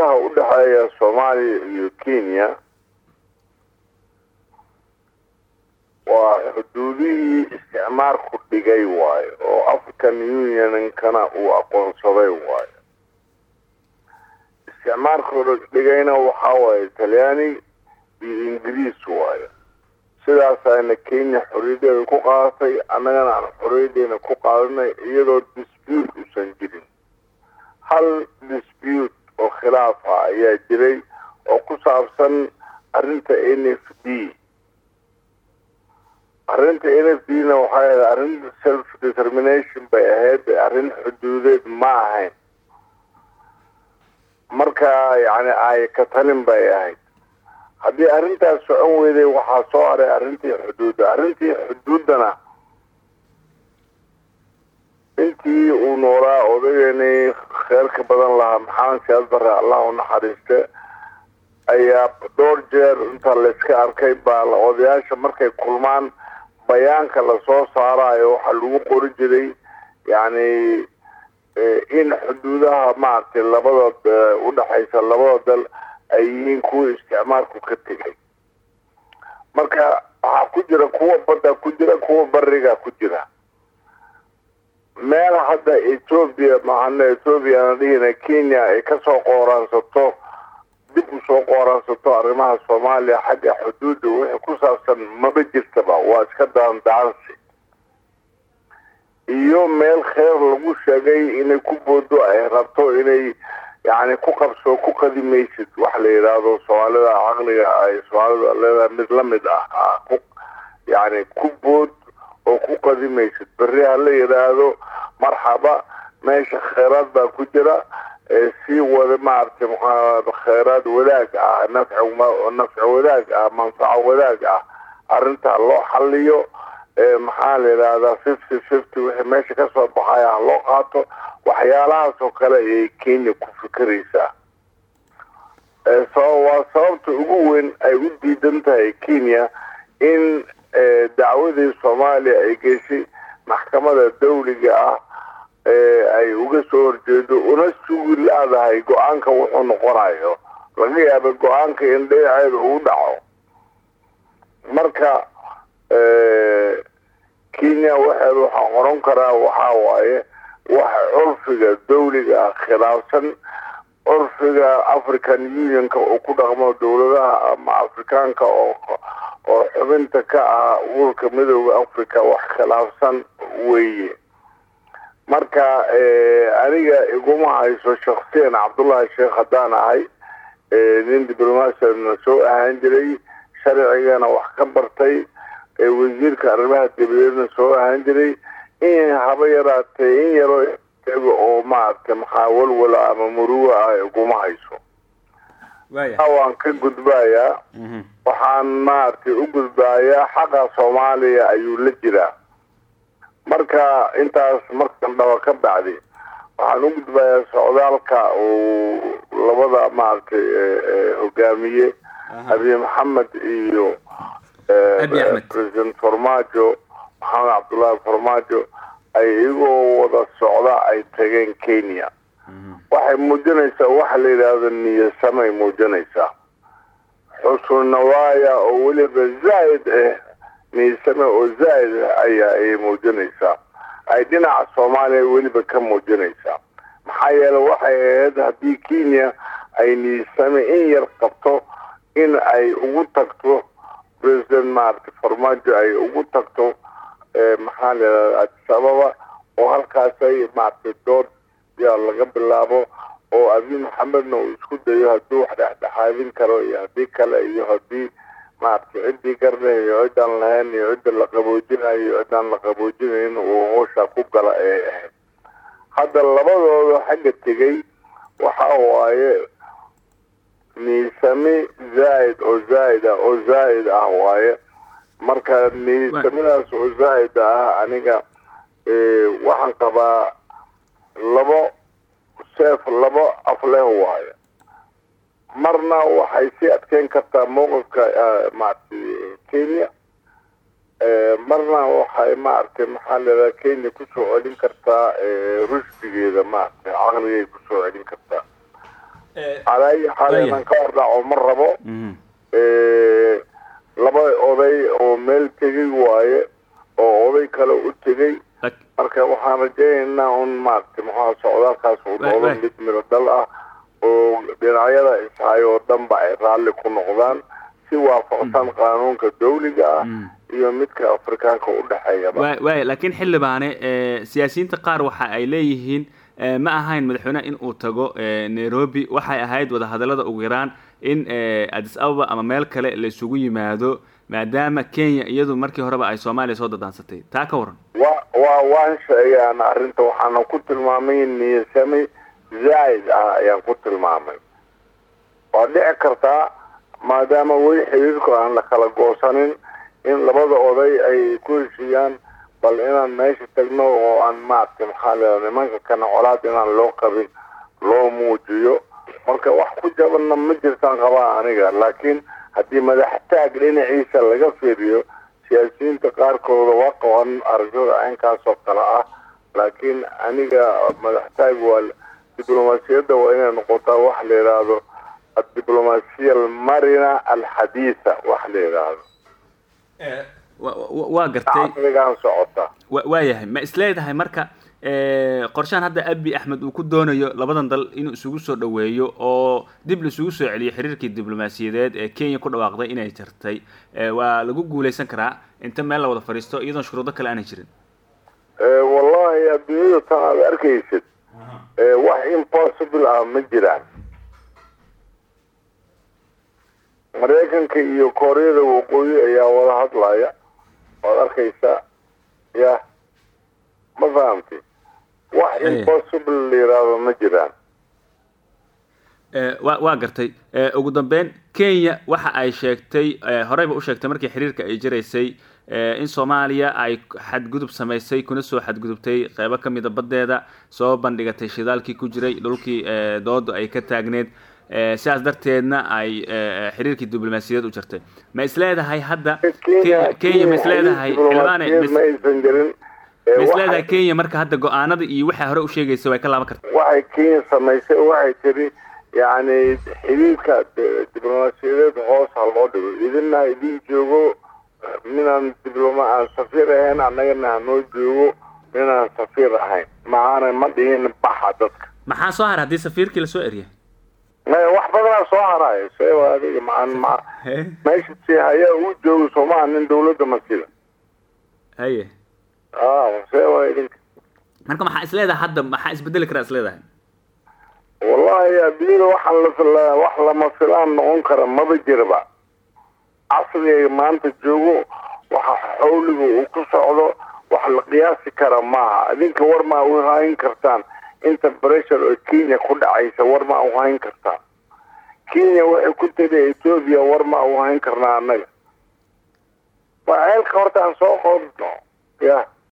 xuduudaha u dhaxeeya Soomaaliya iyo Kenya waa xuduudihii isticmaalku dhigay waayo oo African Union kana uu aqoonsaday waayo. isticmaalku dhigayna waxa waaye Talyaani iyo Ingiriis waayo. sidaas ayna Kenya xorriyadda ku qaadatay, annagana aan xorriyaddeena ku qaadanay iyadoo dispute usan jirin. hal dispute oo khilaaf ah ayaa jiray oo ku saabsan arrinta NFD. arrinta NFD-na waxay ahayd arrin self determination bay ahayd, arrin xuduudeed ma ahayn. marka yani ay ka talin bay ahayd. haddii arrintaas socon weyday waxaa soo haray arrintii xuduuddana intii uu noolaa odageeni kheerka badan lahaa maxamed siyaad barre allah u naxariiste ayaa dhowr jeer inta layska arkay baa odayaasha markay kulmaan bayaanka lasoo saarayo waxaa lagu qori jiray yani in xuduudaha maaragtay labada u dhaxaysa labada dal ay yihiin kuwa isticmaalku ka tegay. marka waxaa ku jira kuwa badda ku jira, kuwa bariga ku jira. meel hadda Ethiopia Ethiopia dhigana Kenya ay ka soo qooransato dib u soo qooransato arrimaha Soomaaliya xagga xuduudda wixii ku saabsan maba jirtaba, waa iska daandaansi. iyo meel kheer lagu sheegay inay ku boodo ay rabto inay يعني كوكبسو كوكدي ميسد وحلا يرادو سوالدا عقلية أي سوالدا لذا مثل يعني كوبود أو كوكدي ميسد بريها اللي يرادو مرحبا ماشي خيرات با كجرا سي وذا ما عرفت خيرات ولاك نفع ولاك منفعة ولاك أرنتا الله حليو محال يرادا 50-50 وحي ماشي كسو بحايا الله قاطو waxyaalahaas oo kale ay Kenya ku fikiraysaa. waa sababta ugu weyn ay u diidan tahay Kenya in dacwadii Soomaaliya ay geysay maxkamadda dawliga ah ay uga soo horjeedo una sugi laadahay go'aanka wuxuu noqonayo. laga yaabo go'aanka in dheecayd uu dhaco. marka Kenya waxay qoran karaa waxa waaye وعرفها دولة خلافا عرفها أفريكان يونيون كأكو دغمو دولة مع أفريكان وحبنتا كأولك مدو أفريكا وخلافا وي مركا أنيقا يقومها يسو شخصيا عبد الله الشيخ هدانا هاي نين دبلوماسيا نسوء هنجري شرعيانا وحكبرتي وزير كأرمها الدبلوماسيا نسوء هنجري إن حبيراتي إن يرو أو مارك محاول ولا ممروع يقوم هيسو. أوان كجود بايا وحان مارك وجود بايا حقا صوماليا أيو لجرا. مركا أنت مركا نوكب بعدي وحان وجود بايا سعودالك ولبدا مارك هجامية أبي محمد إيو أبي أحمد بريزنت فورماجو محمد عبد الله فرماجو أيغو ودا السعودة أي تغين كينيا waxay muujinaysaa waxa la yiraahdo niyad samay muujinaysaa xusul nawaaya oo waliba zaid niyad samay oo zaid ay muujinaysaa ay dhinaca Soomaaliya waliba ka muujinaysaa maxaa yeelay waxay ahayd haddii Kenya ay niyad samay in yar qabto in ay ugu tagto president Mark Farmaajo ay ugu tagto maxaa la sababa oo halkaas ay maartay door يا الله قبل لابو أو أبي محمد نو يسكت يهدو حدا حاضين كرو يهدي كلا يهدي ما تعدي كرنه يعد لهن يعد لقبوجين يعد لقبوجين وهو شاكوب كلا هذا اللبض حاجة تجي وحواي نسمي زائد أو زائدة أو زائد أهواي مركا نسمي ناس أو زائدة أنيقا وحن قبا لبو سيف لبو أفله واي مرنا وحيثيات كان كتا موقف مع كينيا مرنا وحي مارتي محل كينيا كسو علين كتا رشدي إذا مارتي عقلي كسو علين كتا على حالنا كورد عمر ربو لبا أوضي أو ميل تجي واي أو أوضي كلا أتجي marka waxaan rajaynaynaa un maartay maxaa socdaalkaas uu noqdo mid miro dal ah oo dhinacyada ishayo dhanba ay raalli ku noqdaan si waafaqsan qaanuunka dawliga ah iyo midka Afrikaanka u dhaxeeya laakiin xildhibaane siyaasiyiinta qaar waxa ay leeyihiin ma ahayn madaxweynaha in uu tago Nairobi waxay ahayd wada hadallada ugu yaraan in Addis Ababa ama meel kale la isugu yimaado maadaama Kenya iyadu markii horeba ay Soomaaliya soo dadaansatay taa ka waran waan sheegaan arrinta waxaan ku tilmaamay niyasami zaid ayaan ku tilmaamay waa dhici kartaa maadaama way xiriirku aan la kala goosanin in labada oday ay ku heshiiyaan bal inaan meesha tagno oo aan maartay nimanka kana colaad inaan loo qabin loo muujiyo marka wax ku jabanna ma jirtaan qabaa aniga laakiin haddii madaxtaag dhinaciisa laga fiiriyo siyaasiyiinta qaarkooda waa qaban aragtida aynkaasoo kale ah laakiin aniga madaxtaag waa diblomaasiyadda waa inay noqotaa wax la yidhaahdo الدبلوماسية المرنة الحديثة واحد هذا واقرتي waayahay ma isleedahay marka qorshahan hadda Abiy Ahmed uu ku doonayo labadan dal inuu isugu soo dhaweeyo oo dib isugu soo celiyo xiriirkii diblomaasiyadeed ee Kenya ku dhawaaqday inay jirtay waa lagu guuleysan karaa inta meel la wada fariisto iyadoo shuruudo kale aanay jirin wallahi Abiy tan arkaysid wax impossible ma jiraan Mareykanka iyo Koreada waqooyi ayaa wada hadlaya oo arkaysa ya ma fahamtay wax impossible leeyahay ma jiraan waa gartay ugu dambeyn Kenya waxa ay sheegtay horeyba u sheegtay markii xiriirka ay jireysay in Soomaaliya ay xadgudub sameysay kuna soo xadgudubtay qaybo kamid ah badeeda soo bandhigatay shidaalkii ku jiray dhulkii doodo ay ka taagneed sidaas darteedna ay xiriirkii diblomaasiyadeed u jirtay ma isleedahay hadda Kenya ma isleedahay xilbaane ma aysan jirin isleedahay Kenya marka hadda go'aanada iyo waxa hore u sheegaysa way ka laaban kartaa waxay Kenya sameysay waxay tiri yani xiriirka diblomaasiyadeed hoos loo dhigo idinna idin joogo minaan diblomaasi safiir ahayn annagana noo joogo minaan safiir ahayn maana ma dhihin baxa dadka maxaa soo haray hadii safiirkii la soo eriyay wax badan soo haray soo adiga ma meesha si haya uu joogo Soomaaliya in dawladda mas'uul haye soo idinka marka maxaa isleedahay hadda maxaa isbedeli kara isleedahay wallahi Abiy wax lama filaan noqon kara ma jirba asliga maanta joogo waxa xawligu uu ku socdo wax la qiyaasi kara ma idinka war ma u hayn kartaan inta pressure oo Kenya ku dhacaysa war ma u hayn kartaan Kenya waxay ku taday Ethiopia war ma u hayn karnaa annaga waa halka horta aan soo qodno ya